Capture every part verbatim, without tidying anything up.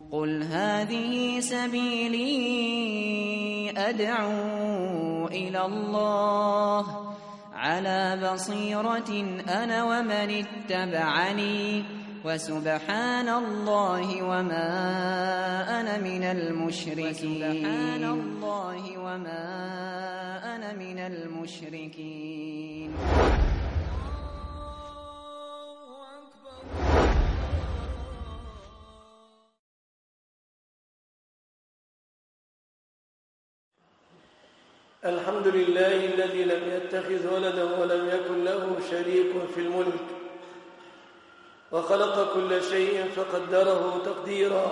قل هذه سبيلي أدعو إلى الله على بصيرة أنا ومن اتبعني وسبحان الله وما أنا من المشركين سبحان الله وما أنا من المشركين. الحمد لله الذي لم يتخذ ولدا ولم يكن له شريك في الملك وخلق كل شيء فقدره تقديرا،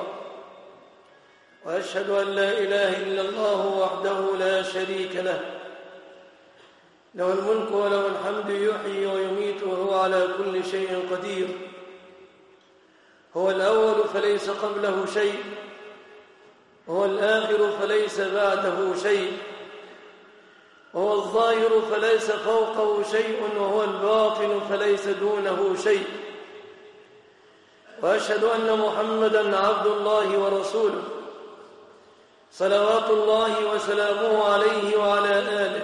وأشهد أن لا إله إلا الله وحده لا شريك له، له الملك وله الحمد يحيي ويميت وهو على كل شيء قدير. هو الأول فليس قبله شيء، وهو الآخر فليس بعده شيء، وهو الظاهر فليس فوقه شيء، وهو الباطن فليس دونه شيء. وأشهد أن محمدًا عبد الله ورسوله صلوات الله وسلامه عليه وعلى آله،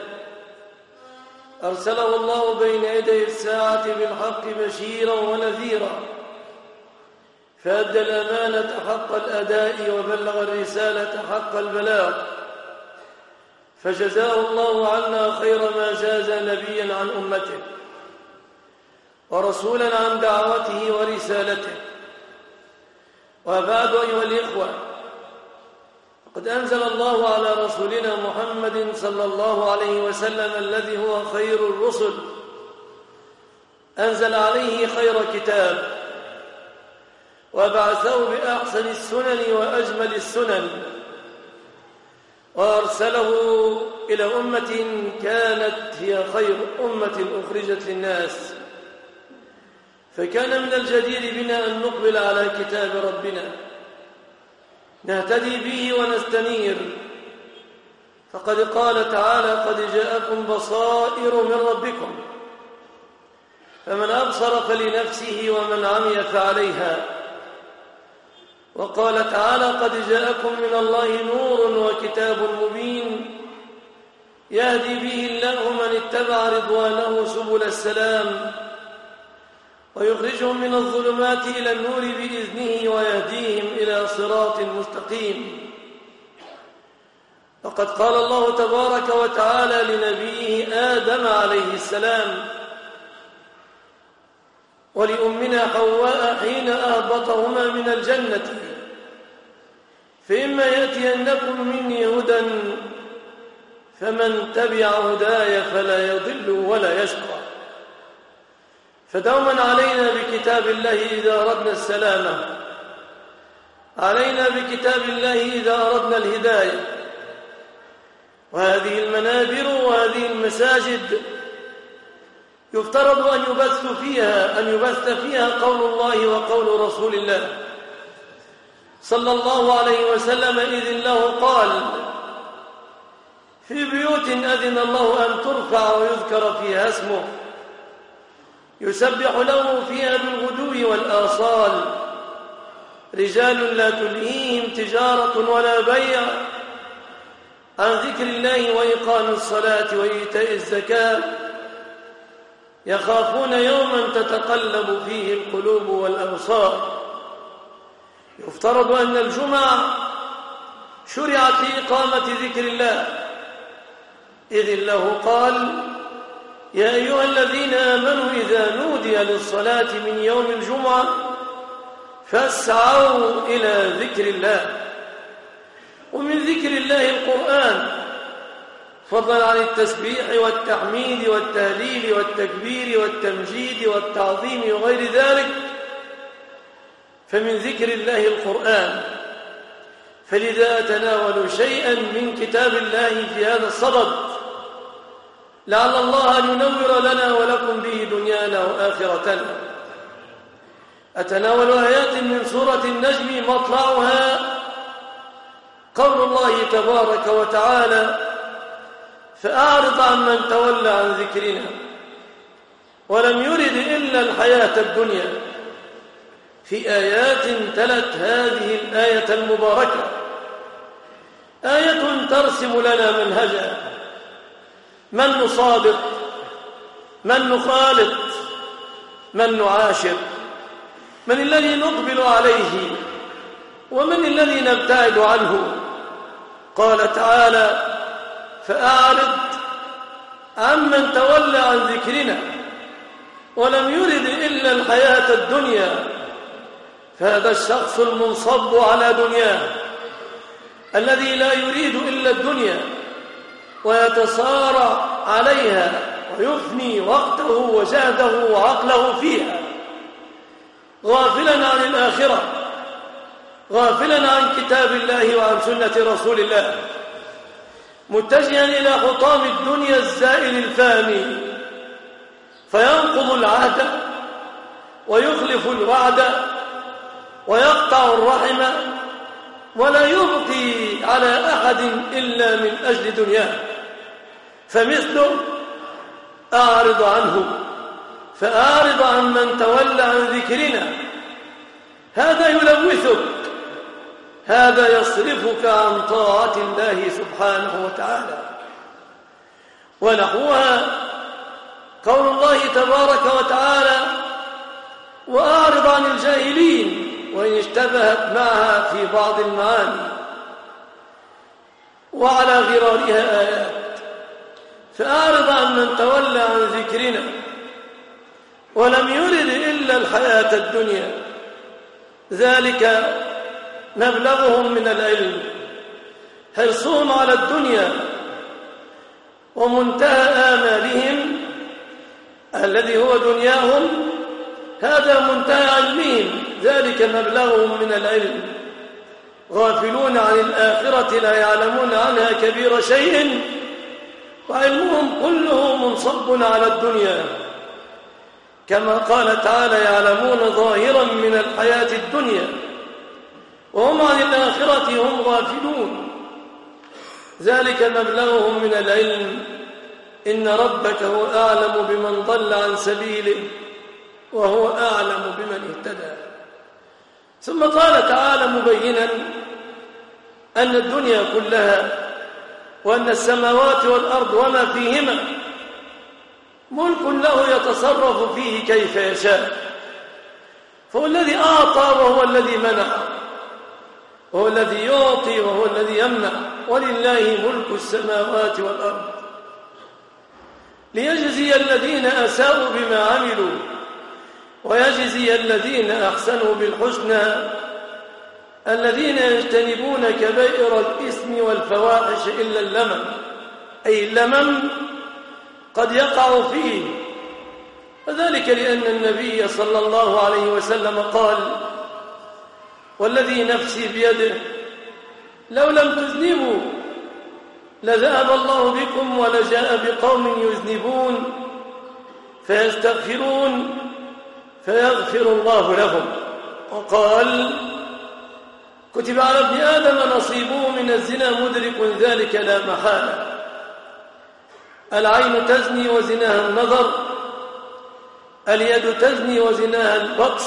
أرسله الله بين يدي الساعة بالحق بشيرا ونذيرا، فأدى الأمانة حق الأداء وبلغ الرسالة حق البلاغ، فجزاه الله عنا خير ما جاز نبيا عن أمته ورسولا عن دعوته ورسالته. وبعد أيها الإخوة، قد أنزل الله على رسولنا محمد صلى الله عليه وسلم الذي هو خير الرسل، أنزل عليه خير كتاب، وبعثه بأحسن السنن وأجمل السنن، وأرسله إلى أمة كانت هي خير أمة أخرجت للناس. فكان من الجدير بنا أن نقبل على كتاب ربنا نهتدي به ونستنير، فقد قال تعالى: قد جاءكم بصائر من ربكم فمن أبصر فلنفسه ومن عمي فعليها. وقال تعالى: قد جاءكم من الله نور وكتاب مبين يهدي به الله من اتبع رضوانه سبل السلام ويخرجهم من الظلمات إلى النور بإذنه ويهديهم إلى صراط مستقيم. وقد قال الله تبارك وتعالى لنبيه آدم عليه السلام ولأمنا حواء حين أهبطهما من الجنة: فإما يأتينكم مني هدى فمن تبع هداي فلا يضل ولا يشقى. فدوما علينا بكتاب الله إذا أردنا السلامة، علينا بكتاب الله إذا أردنا الهداية. وهذه المنابر وهذه المساجد يفترض أن يبث فيها أن يبث فيها قول الله وقول رسول الله صلى الله عليه وسلم، إذ الله قال: في بيوت أذن الله أن ترفع ويذكر فيها اسمه يسبح له فيها بالغدو والآصال رجال لا تلهيهم تجارة ولا بيع عن ذكر الله وإقام الصلاة وإيتاء الزكاة يخافون يوما تتقلب فيه القلوب والأبصار. يفترض أن الجمعة شرعت لإقامة ذكر الله، إذ الله قال: يا أيها الذين آمنوا إذا نودي للصلاة من يوم الجمعة فاسعوا إلى ذكر الله. ومن ذكر الله القرآن، فضلا عن التسبيح والتحميد والتهليل والتكبير والتمجيد والتعظيم وغير ذلك، فمن ذكر الله القرآن. فلذا أتناول شيئا من كتاب الله في هذا الصدد، لعل الله أن ينور لنا ولكم به دنيانا وآخرتنا. أتناول آيات من سورة النجم مطلعها قول الله تبارك وتعالى: فأعرض عن من تولى عن ذكرنا ولم يرد إلا الحياة الدنيا في آيات تلت هذه الآية المباركة، آية ترسم لنا منهجا: من نصادق، من نخالط، من نعاشر، من الذي نقبل عليه، ومن الذي نبتعد عنه. قال تعالى: فأعرض عمن تولى عن ذكرنا ولم يرد إلا الحياة الدنيا. فهذا الشخص المنصب على دنياه الذي لا يريد إلا الدنيا ويتصارع عليها ويفني وقته وجهده وعقله فيها، غافلا عن الآخرة، غافلا عن كتاب الله وعن سنة رسول الله، متجها إلى حطام الدنيا الزائل الفاني، فينقض العهد ويخلف الوعد ويقطع الرحم ولا يبقي على أحد إلا من أجل دنياه. فمثله أعرض عنه، فأعرض عن من تولى عن ذكرنا. هذا يلوثك، هذا يصرفك عن طاعة الله سبحانه وتعالى. ونحوها قول الله تبارك وتعالى: وأعرض عن الجاهلين، وإن اشتبهت معها في بعض المعاني وعلى غرارها آيات. فأعرض عن من تولى عن ذكرنا ولم يرد إلا الحياة الدنيا، ذلك مبلغهم من العلم، حرصهم على الدنيا، ومنتهى آمالهم الذي هو دنياهم هذا منتهى علمهم، ذلك مبلغهم من العلم. غافلون عن الآخرة لا يعلمون عنها كبير شيء، وعلمهم كله منصب على الدنيا، كما قال تعالى: يعلمون ظاهرا من الحياة الدنيا وهم عن الآخرة هم غافلون، ذلك مبلغهم من العلم. إن ربك هو أعلم بمن ضل عن سبيله وهو أعلم بمن اهتدى. ثم قال تعالى مبينا أن الدنيا كلها وأن السماوات والأرض وما فيهما ملك له يتصرف فيه كيف يشاء، فهو الذي أعطى وهو الذي منع، وهو الذي يعطي وهو الذي يمنع، ولله ملك السماوات والأرض ليجزي الذين أساءوا بما عملوا ويجزي الذين أحسنوا بالحسنى الذين يجتنبون كبائر الإثم والفواحش إلا اللمم، أي اللمم قد يقع فيه، وذلك لأن النبي صلى الله عليه وسلم قال: والذي نفسي بيده لو لم تذنبوا لذهب الله بكم ولجاء بقوم يذنبون فيستغفرون فيغفر الله لهم. وقال: كتب على ابن آدم نصيبه من الزنا مدرك ذلك لا محالة. العين تزني وزناها النظر، اليد تزني وزناها البطش،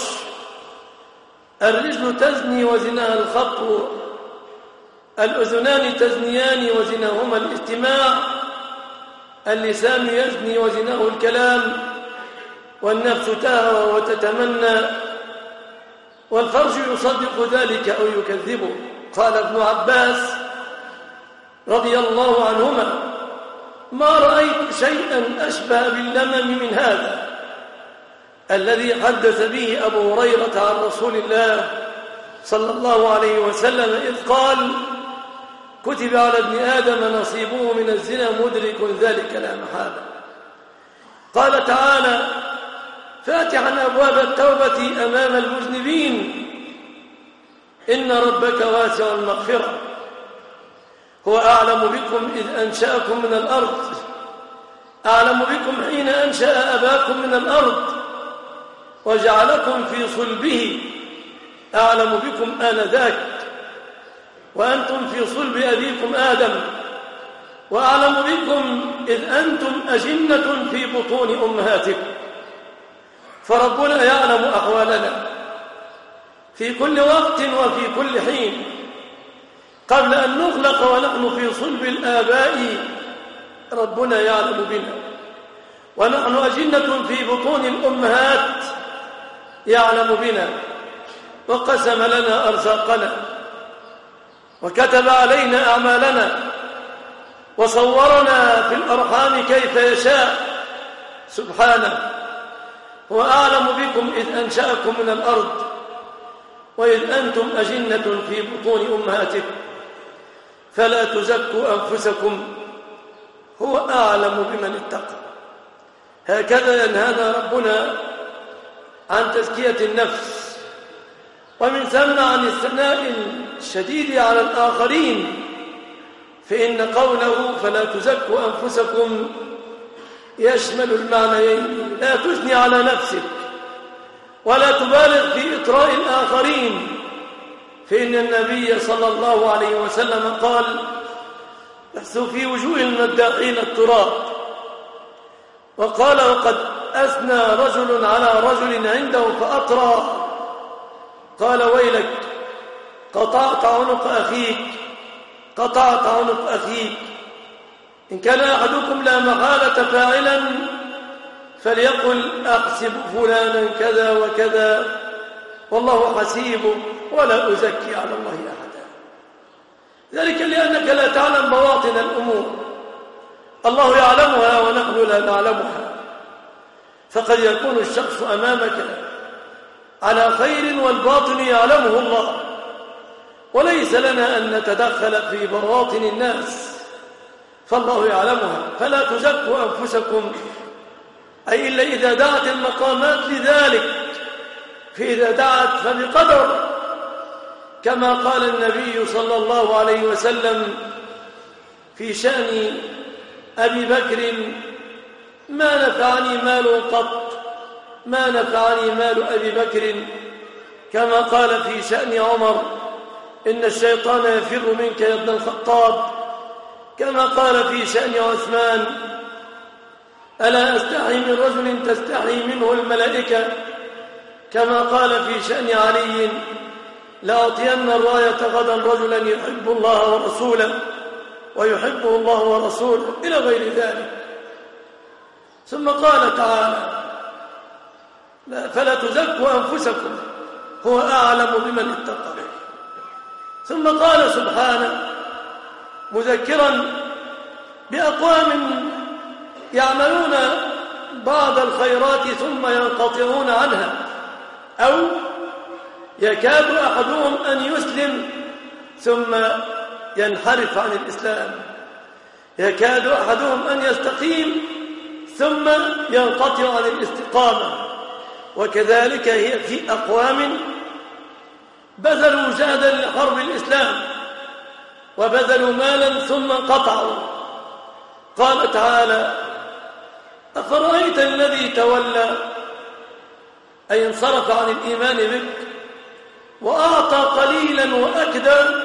الرجل تزني وزناها الخط، الأذنان تزنيان وزناهما الاستماع، اللسان يزني وزناه الكلام، والنفس تهوى وتتمنى، والفرج يصدق ذلك أو يكذبه. قال ابن عباس رضي الله عنهما: ما رأيت شيئا أشبه باللمم من هذا الذي حدث به أبو هريرة عن رسول الله صلى الله عليه وسلم إذ قال: كتب على ابن آدم نصيبه من الزنا مدرك ذلك لا محالة. قال تعالى فاتحا أبواب التوبة أمام المذنبين: إن ربك واسع المغفرة، هو أعلم بكم إذ أنشأكم من الأرض، أعلم بكم حين أنشأ أباكم من الأرض وجعلكم في صلبه، أعلم بكم آنذاك وأنتم في صلب أبيكم آدم، وأعلم بكم إذ أنتم أجنة في بطون أمهاتكم. فربنا يعلم أحوالنا في كل وقت وفي كل حين، قبل أن نخلق ونحن في صلب الآباء ربنا يعلم بنا، ونحن أجنة في بطون الأمهات يعلم بنا، وقسم لنا أرزاقنا، وكتب علينا أعمالنا، وصورنا في الأرحام كيف يشاء سبحانه. هو أعلم بكم إذ أنشأكم من الأرض وإذ أنتم أجنة في بطون أمهاتكم، فلا تزكوا أنفسكم، هو أعلم بمن اتقى. هكذا ينهانا ربنا عن تزكية النفس، ومن ثم عن الثناء الشديد على الآخرين، فإن قوله فلا تزكوا أنفسكم يشمل المعنيين: لا تثني على نفسك ولا تبالغ في إطراء الآخرين، فإن النبي صلى الله عليه وسلم قال: يحثو في وجوه المداحين التراب. وقال: وقد أثنى رجل على رجل عنده فأطرى، قال: ويلك، قطعت عنق أخيك، قطعت عنق أخيك. إن كان أحدكم لا محالة فاعلا فليقل: أحسب فلانا كذا وكذا، والله حسيبه ولا أزكي على الله أحدا. ذلك لأنك لا تعلم بواطن الأمور، الله يعلمها ونحن لا نعلمها. فقد يكون الشخص أمامك على خير والباطن يعلمه الله، وليس لنا أن نتدخل في بواطن الناس، فالله يعلمها. فلا تزكوا أنفسكم، أي إلا إذا دعت المقامات لذلك، فإذا دعت فبقدر، كما قال النبي صلى الله عليه وسلم في شأن أبي بكر: ما نفعني مال قط، ما نفعني مال أبي بكر. كما قال في شأن عمر: إن الشيطان يفر منك يا ابن الخطاب. كما قال في شأن عثمان: ألا أستحي من رجل تستحي منه الملائكة. كما قال في شأن علي: لأعطين الراية غدا رجلا يحب الله ورسوله ويحبه الله ورسوله، إلى غير ذلك. ثم قال تعالى: فلا تزكوا أنفسكم، هو أعلم بمن اتقى. ثم قال سبحانه مذكرا بأقوام يعملون بعض الخيرات ثم ينقطعون عنها، أو يكاد أحدهم أن يسلم ثم ينحرف عن الإسلام، يكاد أحدهم أن يستقيم ثم ينقطع عن الاستقامة. وكذلك هي في أقوام بذلوا جهدا لحرب الإسلام وبذلوا مالا ثم انقطعوا. قال تعالى: أفرأيت الذي تولى، أي انصرف عن الإيمان بك وأعطى قليلا وأكدى.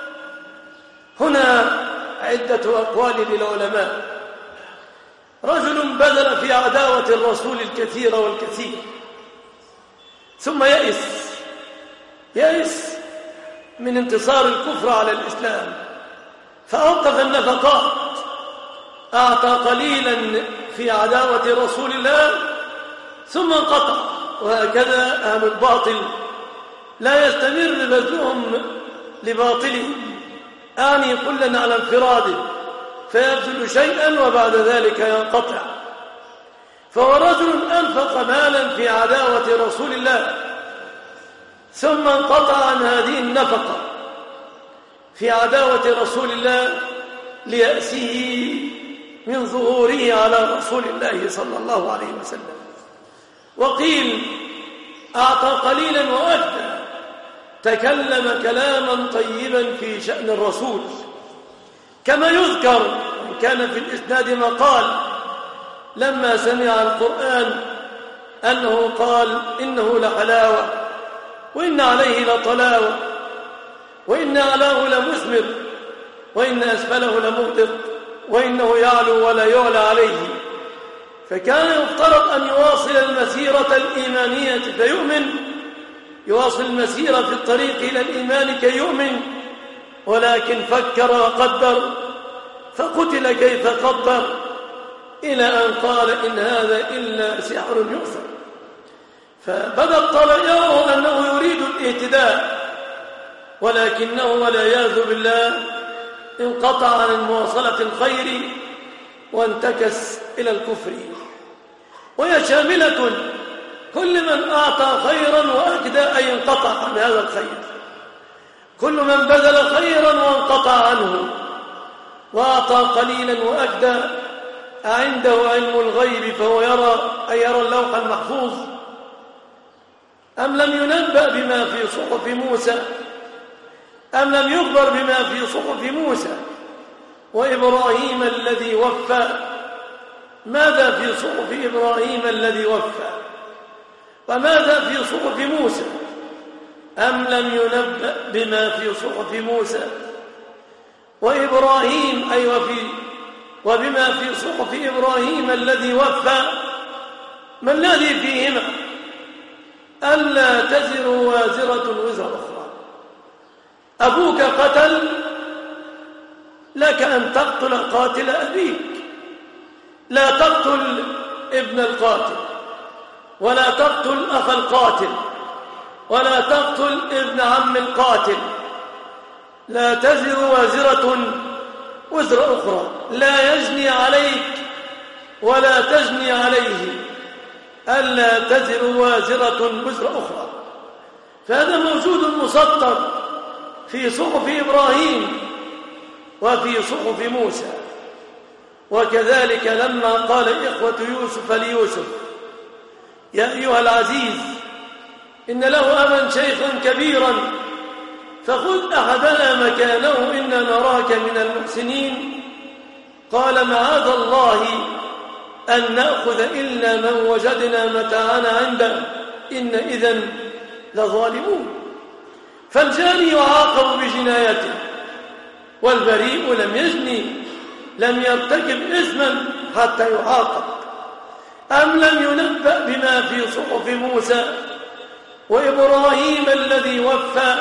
هنا عدة أقوال للعلماء: رجل بذل في عداوة الرسول الكثير والكثير، ثم يئس يئس من انتصار الكفر على الإسلام، فأوقف النفقات، أعطى قليلا في عداوة رسول الله ثم انقطع. وهكذا أهل الباطل لا يستمر بذلهم لباطلهم، أعني كلا على انفراده، فيبذل شيئا وبعد ذلك ينقطع. فهو رجل أنفق مالا في عداوة رسول الله ثم انقطع عن هذه النفقة في عداوة رسول الله ليأسه من ظهوره على رسول الله صلى الله عليه وسلم. وقيل أعطى قليلا وأكدى، تكلم كلاما طيبا في شأن الرسول، كما يذكر إن كان في الإسناد ما قال لما سمع القرآن أنه قال: إنه لحلاوة وإن عليه لطلاوة وإن أعلاه لمثمر وإن أسفله لمغدق وإنه يعلو ولا يعلى عليه. فكان يفترض أن يواصل المسيرة الإيمانية فيؤمن يواصل المسيرة في الطريق إلى الإيمان كي يؤمن، ولكن فكر وقدر فقتل كيف قدر، إلى أن قال إن هذا إلا سحر يؤثر. فبدأ الطلع يرى أنه يريد الاهتداء، ولكنه والعياذ بالله انقطع عن مواصلة الخير وانتكس إلى الكفر. وهي شاملة، كل من أعطى خيرا وأكدى أي انقطع عن هذا الخير، كل من بذل خيرا وانقطع عنه وأعطى قليلا وأكدى، عنده علم الغيب فهو يرى أي يرى اللوح المحفوظ، أم لم ينبأ بما في صحف موسى، أم لم يخبر بما في صحف موسى وإبراهيم الذي وفى؟ ماذا في صحف إبراهيم الذي وفى؟ وماذا في صحف موسى؟ أم لم ينبأ بما في صحف موسى وإبراهيم أي وفي وبما في صحف إبراهيم الذي وفى؟ ما الذي فيهما؟ ألا تزر وازرة وزر أخرى. أبوك قتل، لك أن تقتل قاتل أبيك، لا تقتل ابن القاتل، ولا تقتل أخ القاتل، ولا تقتل ابن عم القاتل. لا تزر وازرة وزر أخرى، لا يجني عليك ولا تجني عليه، ألا تزر وازرة وزر أخرى. فهذا موجود مسطر في صحف إبراهيم وفي صحف موسى. وكذلك لما قال إخوة يوسف ليوسف يا أيها العزيز إن له أبا شيخا كبيرا فخذ أحدنا مكانه إنا نراك من المحسنين، قال معاذ الله أن نأخذ إلا من وجدنا متاعنا عنده إن إذن لظالمون. فالجاني يعاقب بجنايته، والبريء لم يجني، لم يرتكب إثما حتى يعاقب. أم لم ينبأ بما في صحف موسى وإبراهيم الذي وفى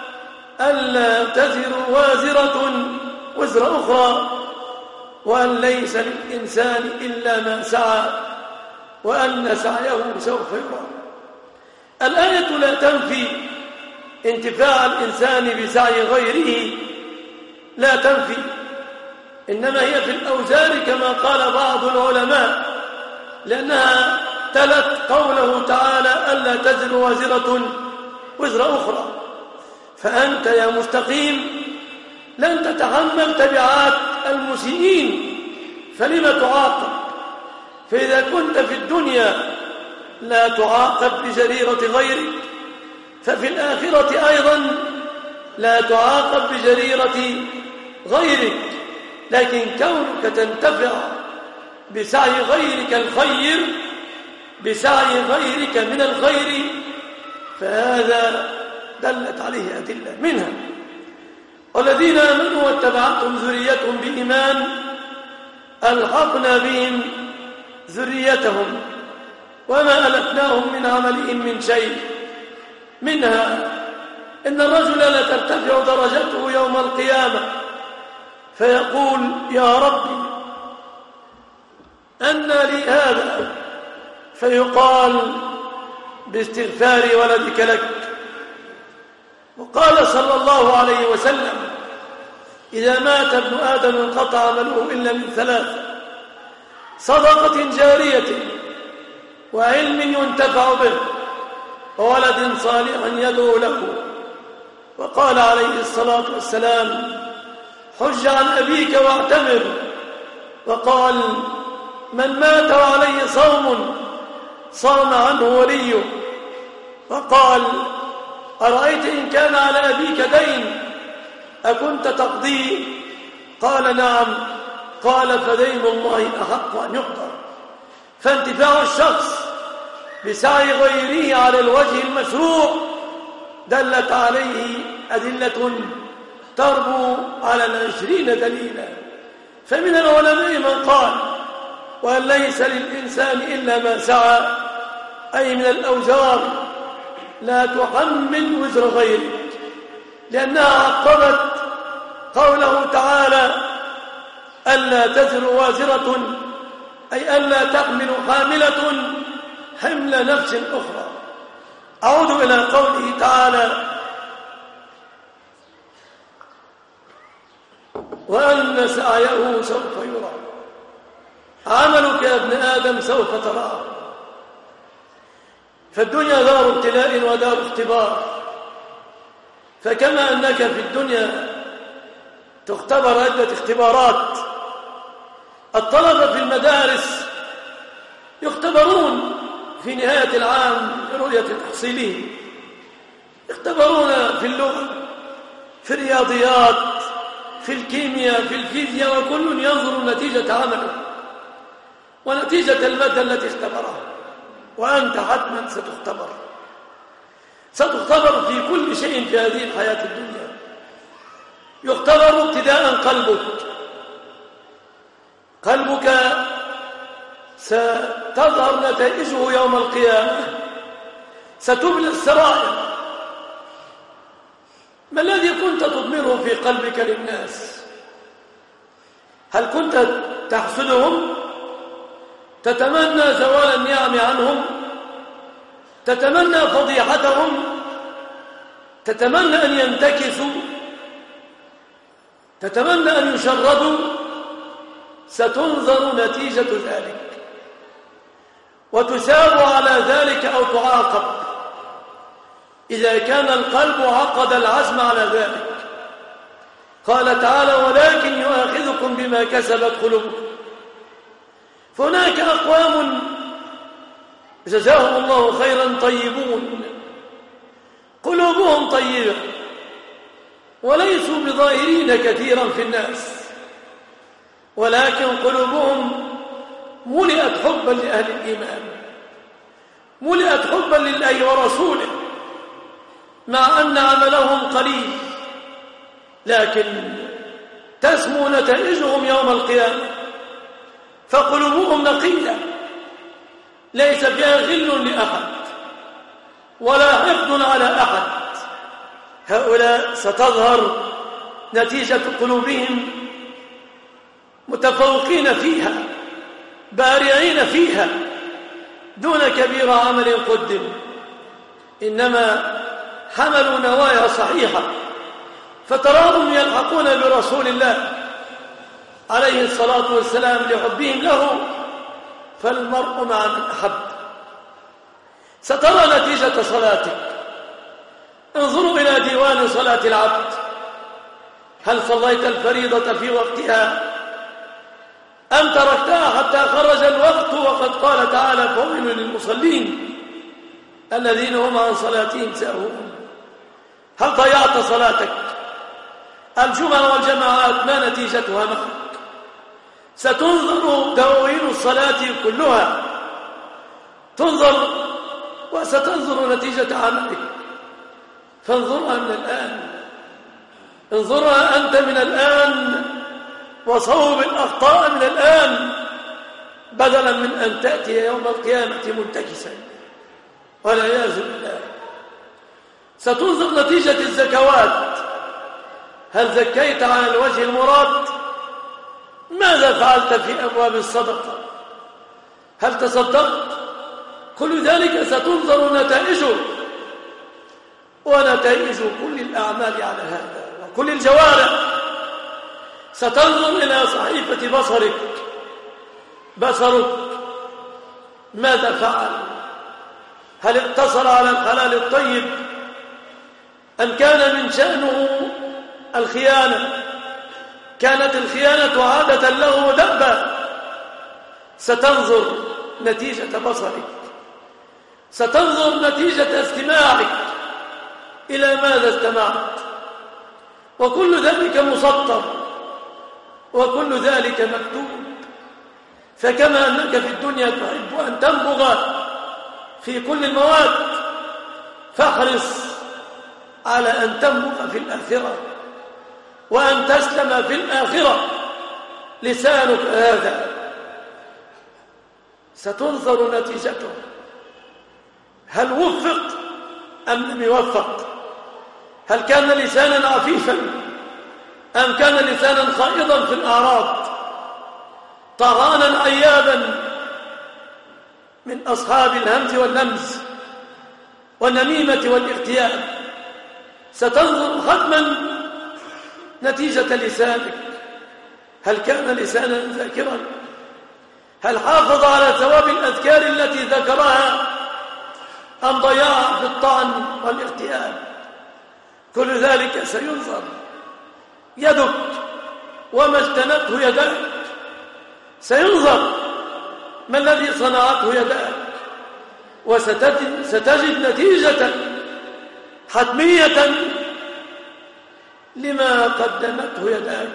ألا تزر وازرة وزر أخرى، وأن ليس للإنسان إلا ما سعى وأن سعيه سوف يرى. الآية لا تنفي انتفاع الإنسان بسعي غيره، لا تنفي، إنما هي في الأوزار كما قال بعض العلماء، لأنها تلت قوله تعالى ألا تزر وازرة وزر أخرى. فأنت يا مستقيم لن تتحمل تبعات المسيئين، فلم تعاقب؟ فإذا كنت في الدنيا لا تعاقب بجريرة غيرك، ففي الآخرة أيضا لا تعاقب بجريرة غيرك. لكن كونك تنتفع بسعي غيرك الخير، بسعي غيرك من الخير، فهذا دلت عليه أدلة، منها والذين آمنوا واتبعتهم ذريتهم بإيمان ألحقنا بهم ذريتهم وما ألتناهم من عملهم من شيء. منها إن الرجل لترتفع درجته يوم القيامة فيقول يا ربي أن لي هذا، فيقال باستغفار ولدك لك. وقال صلى الله عليه وسلم إذا مات ابن آدم انقطع عمله إلا من ثلاث: صدقة جارية، وعلم ينتفع به، وولد صالح يدعو له. وقال عليه الصلاة والسلام حج عن أبيك واعتمر. وقال من مات وعليه صوم صام عنه وليه. وقال أرأيت إن كان على أبيك دين أكنت تقضيه؟ قال نعم. قال فدين الله أحق أن يقضى. فانتفاع الشخص بسعي غيره على الوجه المشروع دلت عليه أدلة تربو على العشرين دليلا. فمن العلماء من قال وأن ليس للإنسان إلا ما سعى، أي من الأوزار لا تحمل وزر غيرك، لأنها عقبت قوله تعالى ألا تزر وازرة، أي ألا تحمل حاملة حمل نفس أخرى. أعود إلى قوله تعالى وأن سعيه سوف يرى. عملك يا ابن آدم سوف تراه. فالدنيا دار ابتلاء ودار اختبار، فكما أنك في الدنيا تختبر عدة اختبارات، الطلبة في المدارس يختبرون في نهاية العام برؤية تحصيلهم، يختبرون في اللغة، في الرياضيات، في الكيمياء، في الفيزياء، وكل ينظر نتيجة عمله ونتيجة المادة التي اختبرها. وأنت حتما ستختبر ستختبر في كل شيء في هذه الحياة الدنيا. يختبر ابتداء قلبك قلبك ستظهر نتائجه يوم القيامة، ستبلى السرائر. ما الذي كنت تضمره في قلبك للناس؟ هل كنت تحسدهم؟ تتمنى زوال النعم عنهم؟ تتمنى فضيحتهم؟ تتمنى أن ينتكسوا؟ تتمنى أن يشردوا؟ ستنظر نتيجة ذلك وتثاب على ذلك أو تعاقب إذا كان القلب عقد العزم على ذلك. قال تعالى ولكن يؤاخذكم بما كسبت قلوبكم. فهناك أقوام جزاهم الله خيرا طيبون قلوبهم طيبة وليسوا بظاهرين كثيرا في الناس، ولكن قلوبهم ملئت حبا لأهل الإيمان، ملئت حبا لله ورسوله، مع أن عملهم قليل، لكن تسمو نتائجهم يوم القيامة. فقلوبهم نقية ليس فيها غل لأحد ولا حقد على أحد. هؤلاء ستظهر نتيجة قلوبهم متفوقين فيها بارعين فيها دون كبير عمل قدم، إنما حملوا نوايا صحيحة، فتراهم يلحقون برسول الله عليه الصلاة والسلام لحبهم له، فالمرء مع من أحب. سترى نتيجة صلاتك. انظروا إلى ديوان صلاة العبد، هل صليت الفريضة في وقتها أم تركتها حتى خرج الوقت؟ وقد قال تعالى فويل للمصلين الذين هم عن صلاتهم ساهون. هل ضيعت صلاتك؟ الجمعة والجماعات ما نتيجتها معك؟ ستنظر دواوين الصلاة كلها، تنظر وستنظر نتيجة عملك، فانظرها من الآن، انظرها أنت من الآن، وصوب الأخطاء من الآن، بدلا من أن تأتي يوم القيامة منتكسا والعياذ بالله. ستنظر نتيجة الزكوات، هل زكيت على الوجه المراد؟ ماذا فعلت في أبواب الصدقة؟ هل تصدقت؟ كل ذلك ستنظر نتائجه، ونتائج كل الأعمال على هذا وكل الجوارح. ستنظر إلى صحيفة بصرك، بصرك ماذا فعل؟ هل اقتصر على الحلال الطيب أم كان من شأنه الخيانة؟ كانت الخيانة عادة له ودأبا. ستنظر نتيجة بصرك، ستنظر نتيجة استماعك، إلى ماذا استمعت، وكل ذلك مسطر وكل ذلك مكتوب. فكما أنك في الدنيا تحب أن تنبغ في كل المواد، فاحرص على أن تنبغ في الآخرة وأن تسلم في الآخرة. لسانك هذا ستنظر نتيجته، هل وفق أم لم يوفق؟ هل كان لسانا عفيفا أم كان لسانا خائضا في الأعراض، طغانا عيابا من أصحاب الهمز واللمز والنميمة والاغتياب؟ ستنظر ختما نتيجة لسانك. هل كان لسانا ذاكرا؟ هل حافظ على ثواب الأذكار التي ذكرها أم ضيعها في الطعن والاغتياب؟ كل ذلك سينظر. يدك وما اجتنته يداك سينظر ما الذي صنعته يداك، وستجد ستجد نتيجة حتمية لما قدمته يداك.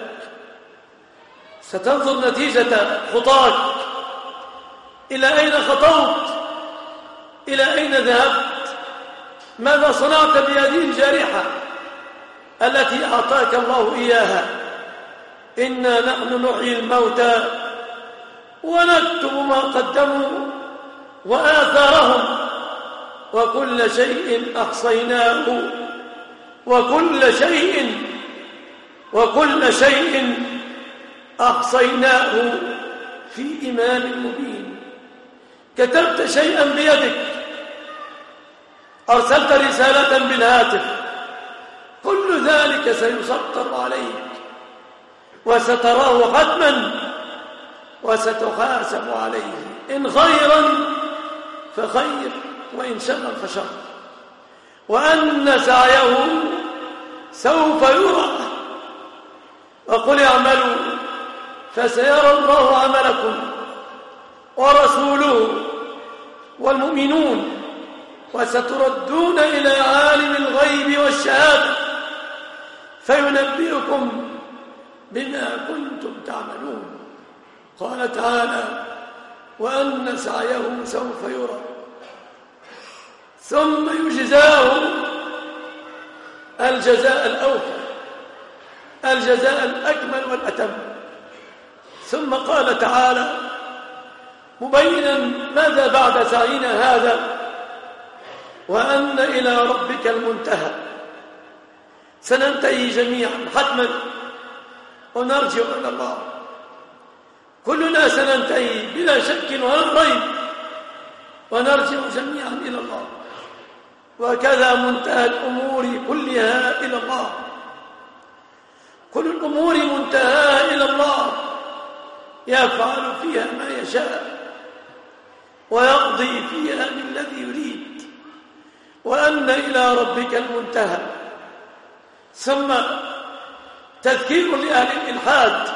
ستنظر نتيجة خطاك، إلى أين خطوت، إلى أين ذهبت، ماذا صنعت بهذه الجارحة التي أعطاك الله إياها. إنا نحن نحيي الموتى ونكتب ما قدموا وآثارهم وكل شيء أحصيناه وكل شيء وكل شيء أحصيناه في إمام مبين. كتبت شيئا بيدك، أرسلت رسالة بالهاتف، كل ذلك سيسطر عليك وستراه حتما وستحاسب عليه، إن خيرا فخير وإن شرا فشر. وأن سعيه سوف يرى. وقل اعملوا فسيرى الله عملكم ورسوله والمؤمنون وستردون إلى عالم الغيب والشهادة فينبئكم بما كنتم تعملون. قال تعالى: وأن سعيه سوف يرى ثم يجزاه الجزاء الأوفى، الجزاء الأكمل والأتم. ثم قال تعالى مبينا ماذا بعد سعينا هذا: وأن إلى ربك المنتهى. سننتهي جميعا حتما ونرجع إلى الله، كلنا سننتهي بلا شك ولا ريب ونرجع جميعا إلى الله، وكذا منتهى الأمور كلها إلى الله. كل الأمور منتهاها إلى الله، يفعل فيها ما يشاء ويقضي فيها بالذي يريد. وأن إلى ربك المنتهى. ثم تذكير لأهل الإلحاد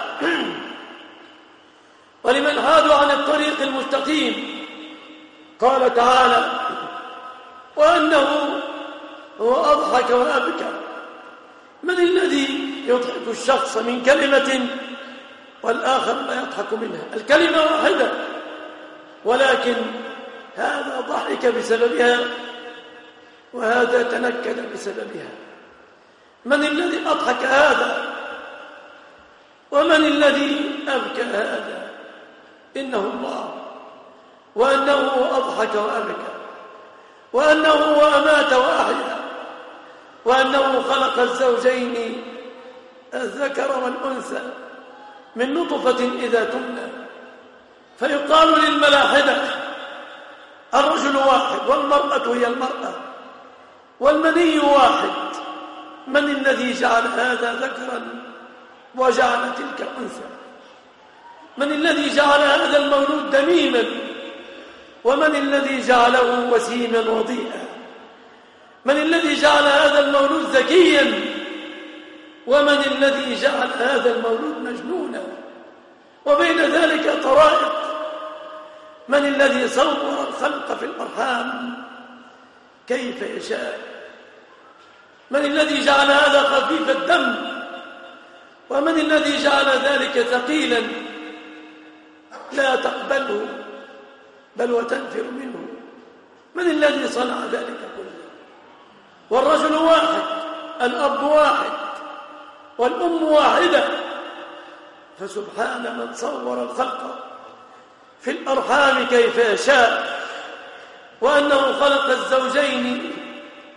ولمن حادوا عن الطريق المستقيم. قال تعالى: وأنه هو أضحك وأبكى. من الذي يضحك الشخص من كلمة والآخر لا يضحك منها؟ الكلمة واحدة، ولكن هذا ضحك بسببها وهذا تنكد بسببها. من الذي أضحك هذا ومن الذي أبكى هذا؟ إنه الله. وأنه أضحك وأبكى، وأنه هو أمات وأحيا، وأنه خلق الزوجين الذكر والأنثى من نطفة إذا تمنى. فيقال للملاحدة: الرجل واحد والمرأة هي المرأة والمني واحد. من الذي جعل هذا ذكرا وجعل تلك أنثى؟ من الذي جعل هذا المولود دميما ومن الذي جعله وسيما وضيئا؟ من الذي جعل هذا المولود ذكيا ومن الذي جعل هذا المولود مجنونا؟ وبين ذلك طرائق. من الذي صور الخلق في الأرحام كيف يشاء؟ من الذي جعل هذا خفيف الدم ومن الذي جعل ذلك ثقيلا لا تقبله بل وتنفر منه؟ من الذي صنع ذلك كله؟ والرجل واحد، الأب واحد، والأم واحدة. فسبحان من صور الخلق في الأرحام كيف يشاء، وأنه خلق الزوجين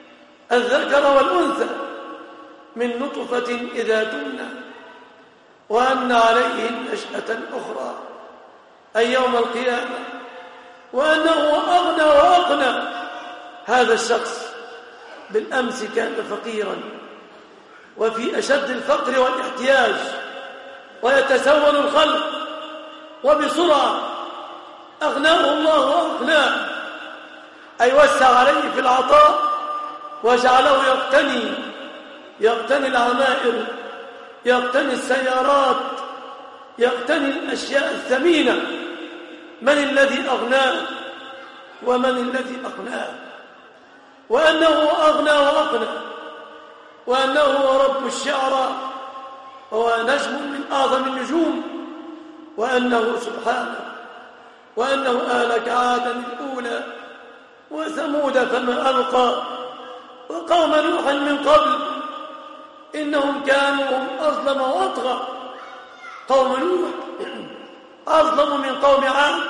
الذكر والأنثى من نطفة إذا تمنى وأن عليه النشأة الأخرى أي يوم القيامة وأنه أغنى وأقنى. هذا الشخص بالأمس كان فقيرا وفي أشد الفقر والاحتياج ويتسول الخلق، وبسرعة أغناه الله وأغناه، أي وسع عليه في العطاء وجعله يقتني يقتني العمائر، يقتني السيارات، يقتني الأشياء الثمينة. من الذي أغناه ومن الذي أغناه؟ وأنه أغنى وأقنى، وأنه هو رب الشعرى وهو نجم من أعظم النجوم، وأنه سبحانه وأنه أهلك عادا الأولى وثمود فما أبقى وقوم نوح من قبل إنهم كانوا هم أظلم وأطغى. قوم نوح أظلم من قوم عاد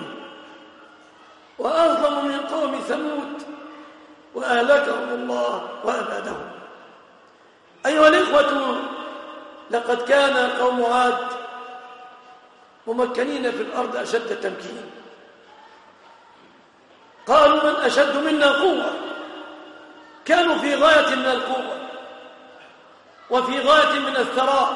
وأظلم من قوم ثمود وأهلكهم الله وأبادهم. أيها الإخوة، لقد كان قوم عاد ممكنين في الأرض أشد التمكين. قالوا من أشد منا قوة، كانوا في غاية من القوة وفي غاية من الثراء،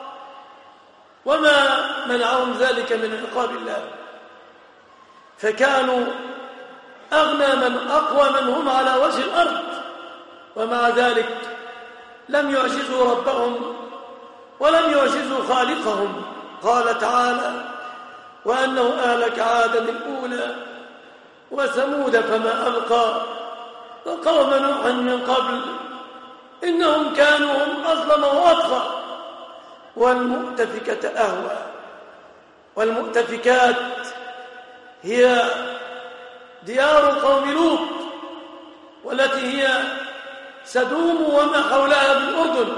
وما منعهم ذلك من عقاب الله، فكانوا أغنى من أقوى من هم على وجه الأرض، ومع ذلك لم يعجزوا ربهم ولم يعجزوا خالقهم. قال تعالى وأنه أهلك عادا الأولى وثمود فما أبقى وقوم نوح من قبل إنهم كانوا هم أظلم وأطغى والمؤتفكة أهوى. والمؤتفكات هي ديار قوم لوط، والتي هي سدوم وما حولها بالأردن.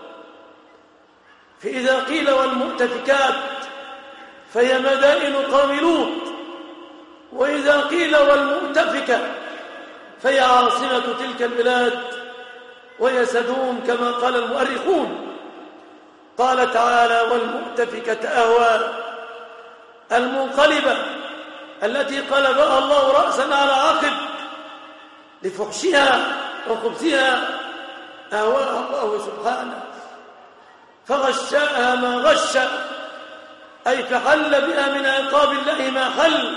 فإذا قيل والمؤتفكات فهي مدائن قوم لوط، وإذا قيل والمؤتفكة فهي عاصمة تلك البلاد وهي سدوم كما قال المؤرخون. قال تعالى والمؤتفكة أهوى، المنقلبة التي قلبها الله رأسا على عقب لفحشها وخبثها، أهواها الله سبحانه فغشاها ما غش، أي فحل بها من عقاب الله ما حل.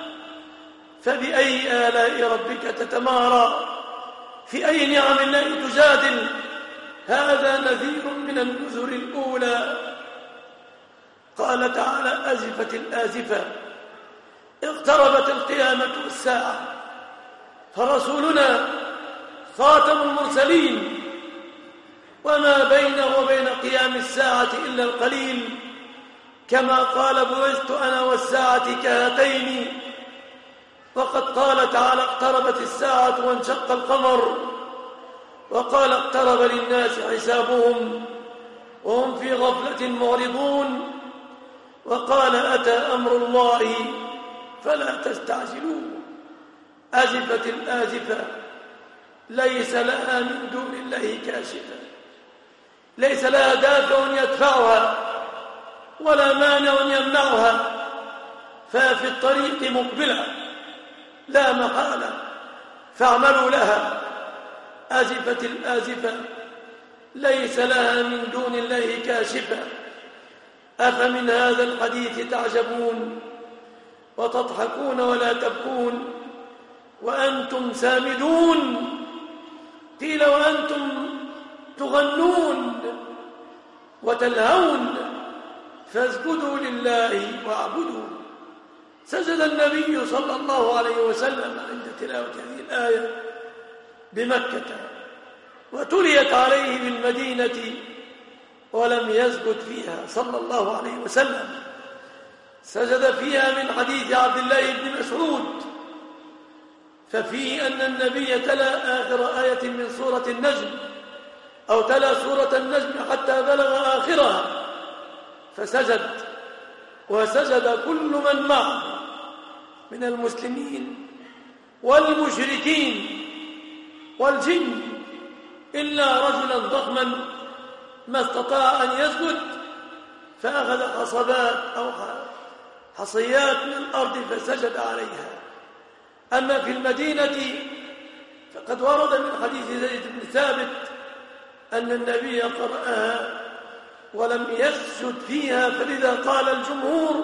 فبأي آلاء ربك تتمارى، في أي نعم الله تجادل؟ هذا نذير من النذر الأولى. قال تعالى أزفت الآزفة، اقتربت القيامة والساعة، فرسولنا خاتم المرسلين، وما بينه وبين قيام الساعة إلا القليل، كما قال بعثت أنا والساعة كهاتين. وقد قال تعالى اقتربت الساعة وانشق القمر، وقال اقترب للناس حسابهم وهم في غفلة معرضون، وقال أتى أمر الله فلا تستعجلوه. أزفت الآزفة، ليس لها من دون الله كاشفة، ليس لها دافع يدفعها ولا مانع يمنعها، ففي الطريق مقبلة لا محالة، فاعملوا لها. أزفت الآزفة، ليس لها من دون الله كاشفة. أفمن هذا الحديث تعجبون وتضحكون ولا تبكون وأنتم سامدون؟ قيل وأنتم تغنون وتلهون، فاسجدوا لله واعبدوا. سجد النبي صلى الله عليه وسلم عند تلاوة هذه الآية بمكة، وتليت عليه بالمدينة ولم يسجد فيها صلى الله عليه وسلم. سجد فيها من حديث عبد الله بن مسعود، ففيه أن النبي تلا آخر آية من سورة النجم، أو تلا سورة النجم حتى بلغ آخرها فسجد، وسجد كل من معه من المسلمين والمشركين والجن إلا رجلا ضخما ما استطاع أن يسجد فأخذ حصبات أو حصيات من الأرض فسجد عليها. أما في المدينة فقد ورد من حديث زيد بن ثابت أن النبي قرأها ولم يسجد فيها، فلذا قال الجمهور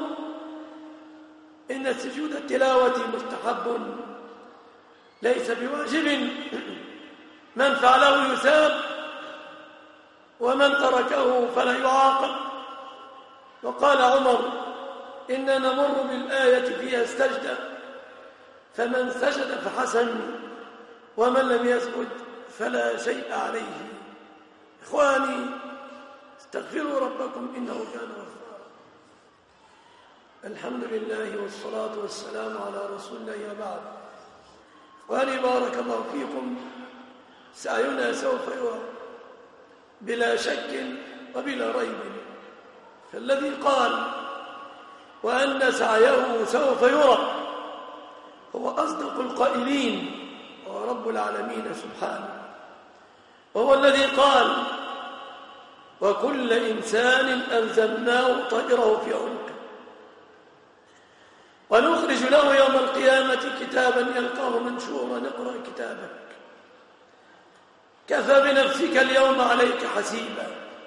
إن سجود التلاوة مستحب ليس بواجب، من فعله يثاب ومن تركه فلا يعاقب. وقال عمر إننا نمر بالآية فيها السجدة فمن سجد فحسن ومن لم يسجد فلا شيء عليه. إخواني استغفروا ربكم إنه كان غفارا. الحمد لله والصلاة والسلام على رسول الله. يا بعد إخواني بارك الله فيكم، سعينا سوف يرى بلا شك وبلا ريب، فالذي قال وأن سعيه سوف يرى هو أصدق القائلين هو رب العالمين سبحانه، وهو الذي قال وكل إنسان ألزمناه طائره في عنقه ونخرج له يوم القيامة كتابا يلقاه منشورا اقرأ كتابك كفى بنفسك اليوم عليك حسيبا.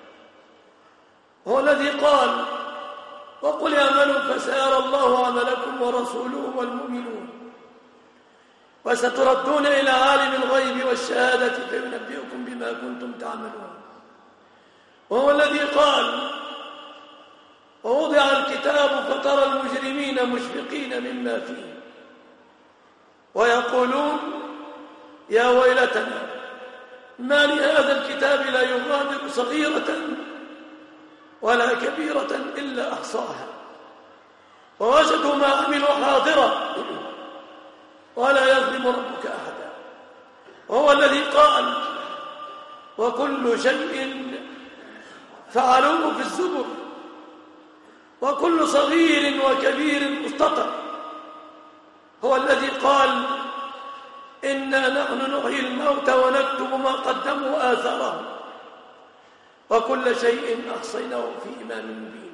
هو الذي قال وقل اعملوا فسيرى الله عملكم ورسوله والمؤمنون وستردون إلى عالم الغيب والشهادة فينبئكم بما كنتم تعملون. وهو الذي قال ووضع الكتاب فترى المجرمين مشفقين مما فيه ويقولون يا ويلتنا ما لهذا الكتاب لا يغادر صغيرة ولا كبيرة إلا أحصاها ووجدوا ما عملوا حاضرا ولا يظلم ربك أحدا. وهو الذي قال وكل شيء فعلوه في الزبر وكل صغير وكبير مستطر. هو الذي قال إنا نحن نحيي الموتى ونكتب ما قدموا وآثارهم وكل شيء أحصيناه في إمام مبين.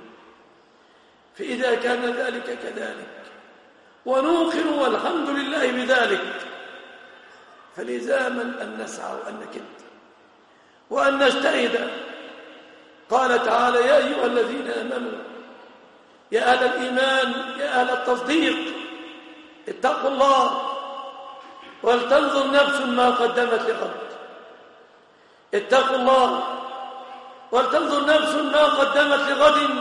فإذا كان ذلك كذلك ونوقن والحمد لله بذلك فلزاما أن نسعى وأن نكد وأن نجتهد. قال تعالى يا أيها الذين آمنوا يا أهل الإيمان يا أهل التصديق اتقوا الله ولتنظر نفس ما قدمت لغد. اتقوا الله ولتنظر نفس ما قدمت لغد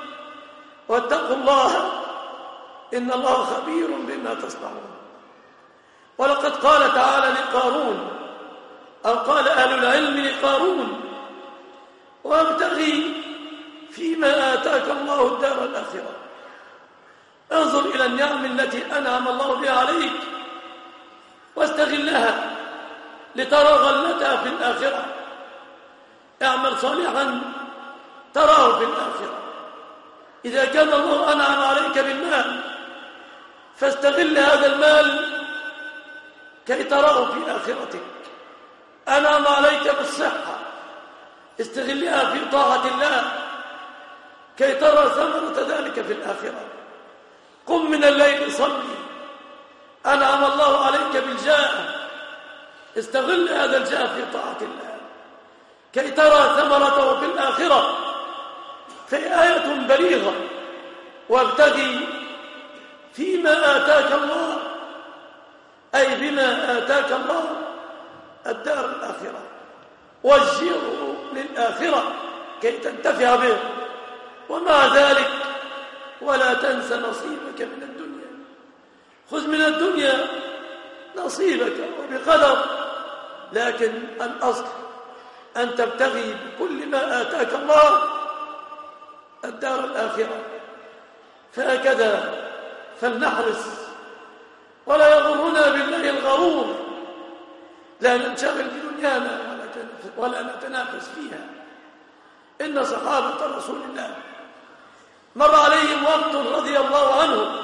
واتقوا الله إن الله خبير بما تصنعون. ولقد قال تعالى لقارون أو قال أهل العلم لقارون وابتغي فيما آتاك الله الدار الآخرة. انظر إلى النعم التي أنعم الله بها عليك واستغلها لترى غلتها في الآخرة. اعمل صالحا تراه في الآخرة. إذا كان الله أنعم عليك بالمال فاستغل هذا المال كي تراه في آخرتك. أنعم عليك بالصحة استغلها في طاعة الله كي ترى ثمرة ذلك في الآخرة. قم من الليل صلي. أنعم الله عليك بالجاه استغل هذا الجاه في طاعة الله كي ترى ثمرته في الآخرة. في آية بليغة وابتغي فيما آتاك الله أي بما آتاك الله الدار الآخرة وجهه للآخرة كي تنتفع به. ومع ذلك ولا تنس نصيبك من الدنيا. خذ من الدنيا نصيبك وبقدر، لكن الأصل أن تبتغي بكل ما آتاك الله الدار الآخرة. فهكذا فلنحرص ولا يغرنا بالله الغرور. لا ننشغل بدنيانا ولا نتنافس فيها. إن صحابة رسول الله مر عليهم وقت رضي الله عنهم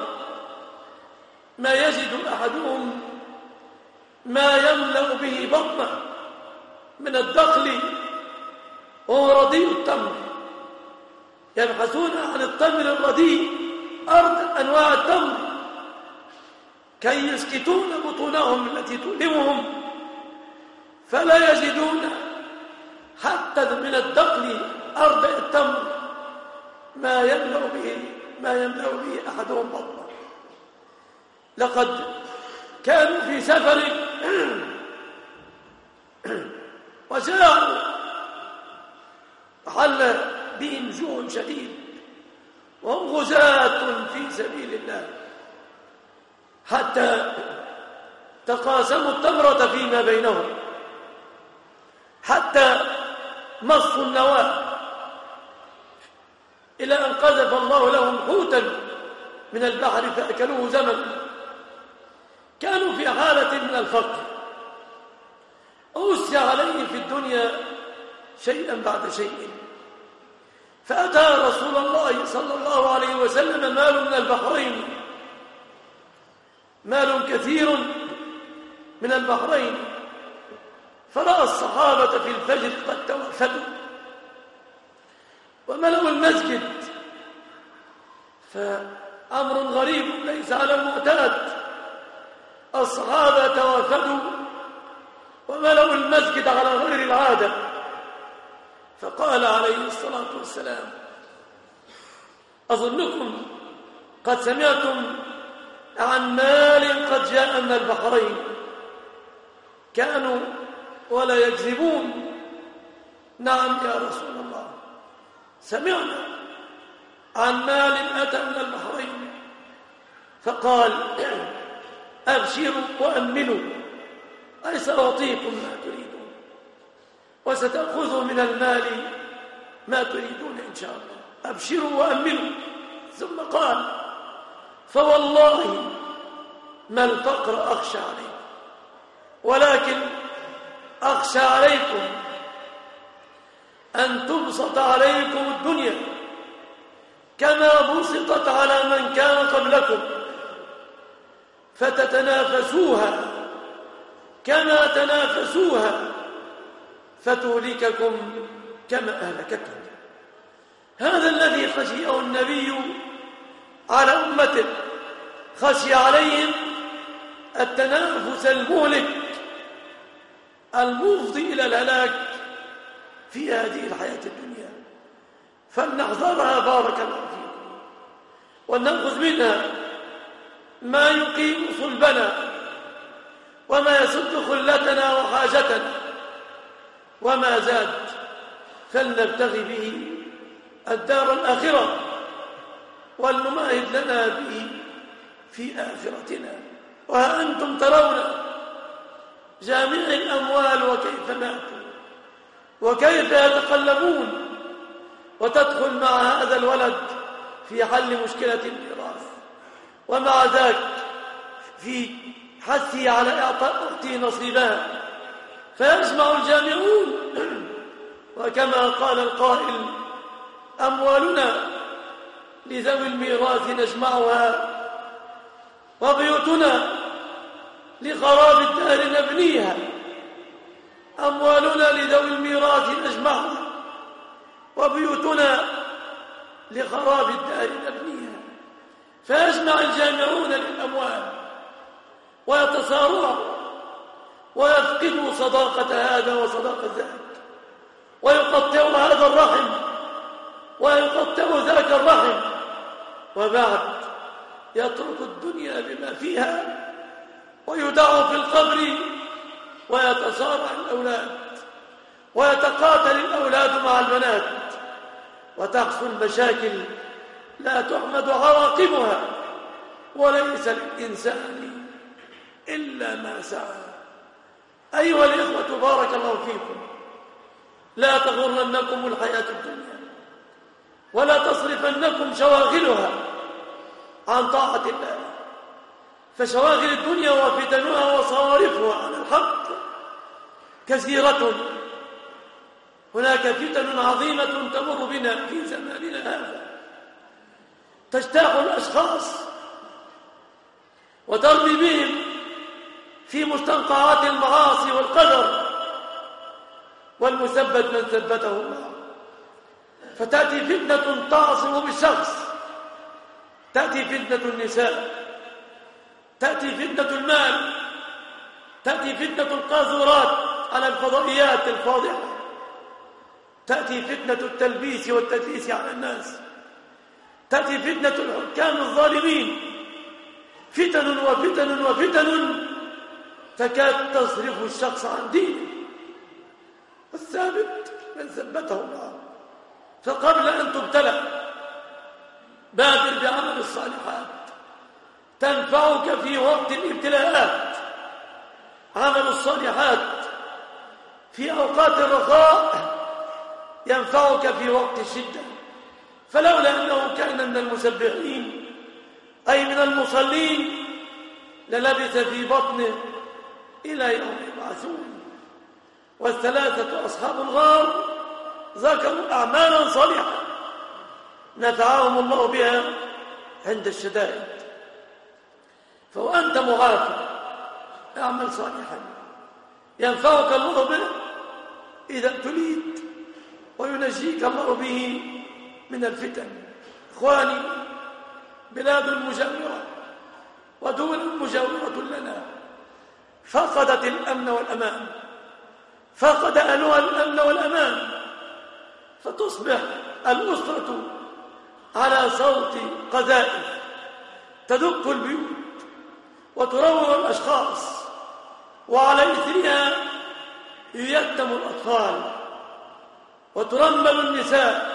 ما يجد أحدهم ما يملأ به بطنه من الدخل وهو رديء التمر، يبحثون عن التمر الرديء أرض أنواع التمر كي يسكتون بطونهم التي تؤلمهم، فلا يجدون حتى من الدخل أرض التمر ما يملأ به ما يملأ به أحدهم بطنه. لقد كانوا في سفر وجاءوا وحل بهم جوع شديد وهم غزاة في سبيل الله، حتى تقاسموا التمرة فيما بينهم، حتى مصوا النواة، إلى أن قذف الله لهم حوتا من البحر فأكلوه زمن. كانوا في حالة من الفقر، أوسع عليهم في الدنيا شيئا بعد شيء، فأتى رسول الله صلى الله عليه وسلم مال من البحرين، مال كثير من البحرين، فرأى الصحابة في الفجر قد توافدوا وملأوا المسجد، فأمر غريب ليس على المعتاد، الصحابة توافدوا وملأوا المسجد على غير العادة. فقال عليه الصلاة والسلام: أظنكم قد سمعتم عن مال قد جاء من البحرين. كانوا ولا يكذبون: نعم يا رسول الله، سمعنا عن مال أتى من البحرين. فقال: أبشروا وأمنوا، أي سأعطيكم ما تريدون وستأخذوا من المال ما تريدون إن شاء الله، أبشروا وأمنوا. ثم قال: فوالله ما الفقر أخشى عليكم، ولكن أخشى عليكم أن تبسط عليكم الدنيا كما بسطت على من كان قبلكم، فتتنافسوها كما تنافسوها فتهلككم كما أهلكتهم. هذا الذي خشيه النبي على أمته، خشي عليهم التنافس المهلك المفضي إلى الهلاك في هذه الحياة الدنيا، فلنحذرها بارك الله فيكم، ولنأخذ منها ما يقيم صلبنا وما يسد خلتنا وحاجتنا، وما زاد فلنبتغي به الدار الآخرة ولنمهد لنا به في آخرتنا. وها أنتم ترون جامع الأموال وكيف ماتوا وكيف يتقلبون، وتدخل مع هذا الولد في حل مشكلة الميراث، ومع ذاك في حثه على إعطاء أخته نصيبها، فيجمع الجامعون وكما قال القائل: أموالنا لذوي الميراث نجمعها، وبيوتنا لخراب الدهر نبنيها. أموالنا لذوي الميراث نجمعها، وبيوتنا لخراب الدهر نبنيها. فيجمع الجامعون للأموال ويتصارعوا ويفقدوا صداقة هذا وصداقة ذاك، ويقطعوا هذا الرحم ويقطعوا ذاك الرحم، وبعد يترك الدنيا بما فيها ويدعو في القبر، ويتصارع الأولاد ويتقاتل الأولاد مع البنات، وتحصل مشاكل لا تحمد عواقبها، وليس للإنسان إلا ما سعى. أيها الإخوة بارك الله فيكم، لا تغرنكم الحياة الدنيا، ولا تصرفنكم شواغلها عن طاعة الله، فشواغل الدنيا وفتنها وصوارفها عن الحق كثيرة. هناك فتن عظيمة تمر بنا في زماننا هذا، تجتاح الأشخاص وترمي بهم في مستنقعات المعاصي والقدر، والمثبت من ثبته الله. فتأتي فتنة تعصم بالشخص، تأتي فتنة النساء، تأتي فتنة المال، تأتي فتنة القاذورات على الفضائيات الفاضحة، تأتي فتنة التلبيس والتدليس على الناس، تأتي فتنة الحكام الظالمين، فتن وفتن وفتن تكاد تصرف الشخص عن دينه. والثابت من ثبته الله. فقبل أن تبتلى بادر بعمل الصالحات تنفعك في وقت الابتلاءات. عمل الصالحات في أوقات الرخاء ينفعك في وقت الشدة. فلولا أنه كان من المسبحين أي من المصلين للبث في بطنه إلى يوم يبعثون. والثلاثة أصحاب الغار ذكروا أعمالا صالحة نفعهم الله بها عند الشدائد. فوأنت معافى اعمل صالحا ينفعك الله به إذا ابتليت وينجيك الله به من الفتن. إخواني، بلاد مجاورة ودول مجاورة لنا فقدت الأمن والأمان، فقد أهلها الأمن والأمان، فتصبح الأسرة على صوت قذائف تدق البيوت وتروع الأشخاص، وعلى إثرها ييتم الأطفال وترمل النساء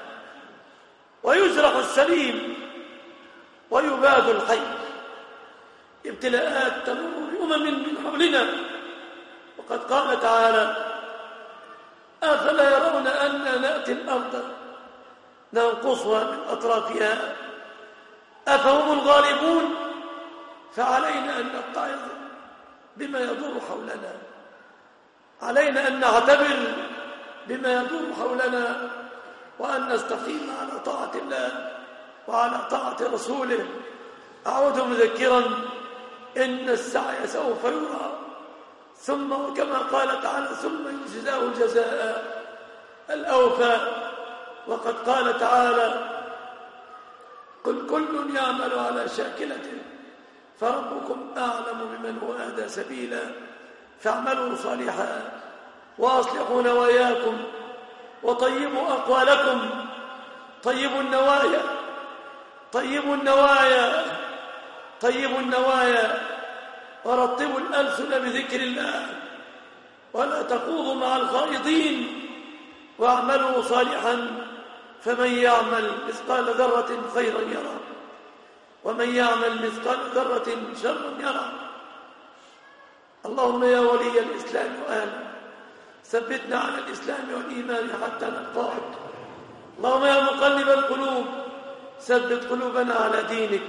ويجرح السليم ويباد الحي. ابتلاءات تمر بأمم من حولنا، وقد قال تعالى: أفلا يرون أننا نأتي الأرض ننقصها من أطرافها أفهم الغالبون. فعلينا أن نتعظ بما يدور حولنا، علينا أن نعتبر بما يدور حولنا، وأن نستقيم على طاعة الله وعلى طاعة رسوله. أعود مذكرا إن السعي سوف يرى، ثم وكما قال تعالى: ثم يجزاه الجزاء الأوفى. وقد قال تعالى: قل كل يعمل على شاكلته فربكم أعلم بمن هو أهدى سبيلا فاعملوا صالحا وأصلحوا نواياكم وطيبوا أقوالكم. طيبوا النوايا، طيبوا النوايا، طيبوا النوايا، ورطبوا الألسن بذكر الله، ولا تخوضوا مع الخائضين، واعملوا صالحا فمن يعمل مثقال ذرة خيرا يرى ومن يعمل مثقال ذرة شرا يرى. اللهم يا ولي الإسلام وأهله ثبتنا على الإسلام والإيمان حتى نلقاك. اللهم يا مقلب القلوب ثبت قلوبنا على دينك.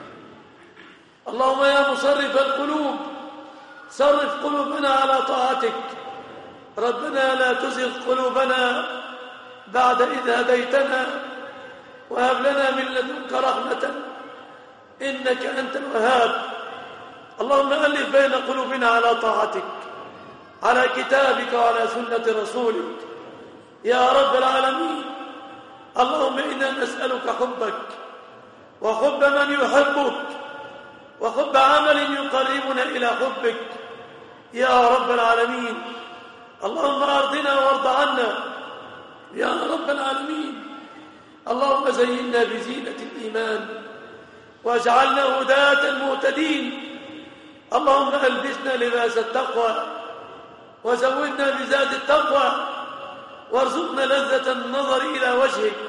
اللهم يا مصرف القلوب صرف قلوبنا على طاعتك. ربنا لا تزغ قلوبنا بعد إذ هديتنا وهب لنا من لدنك رحمة إنك أنت الوهاب. اللهم ألف بين قلوبنا على طاعتك، على كتابك وعلى سنة رسولك يا رب العالمين. اللهم إنا نسألك حبك وحب من يحبك وحب عمل يقربنا إلى حبك يا رب العالمين. اللهم أرضنا وارض عنا يا رب العالمين. اللهم زينا بزينة الإيمان واجعلنا هداة مهتدين. اللهم ألبسنا لباس التقوى وزودنا بزاد التقوى وارزقنا لذة النظر إلى وجهك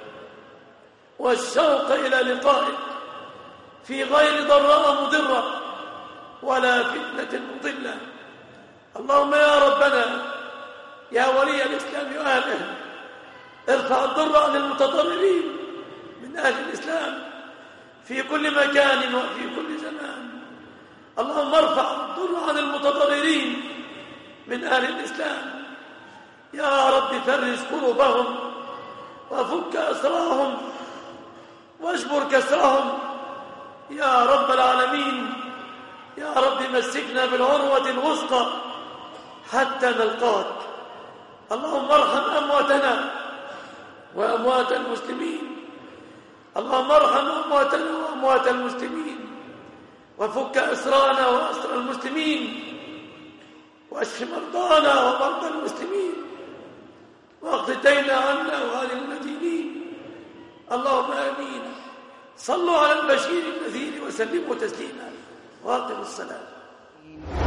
والشوق إلى لقائك في غير ضراء مضرة ولا فتنة مضلة. اللهم يا ربنا يا ولي الإسلام وأهله ارفع الضر عن المتضررين من أهل الإسلام في كل مكان وفي كل زمان. اللهم ارفع الضر عن المتضررين من أهل الإسلام يا رب. فرج كروبهم وفك أسرهم واجبر كسرهم يا رب العالمين. يا رب مسكنا بالعروة الوثقى حتى نلقاك. اللهم ارحم أمواتنا وأموات المسلمين، اللهم ارحم أمواتنا وأموات المسلمين، وفك أسرانا وأسر المسلمين، واشف مرضانا ومرضى المسلمين، واقض دينا عنا وعن المدينين. اللهم آمين. صلوا على البشير النذير وسلموا تسليما، واقم الصلاة.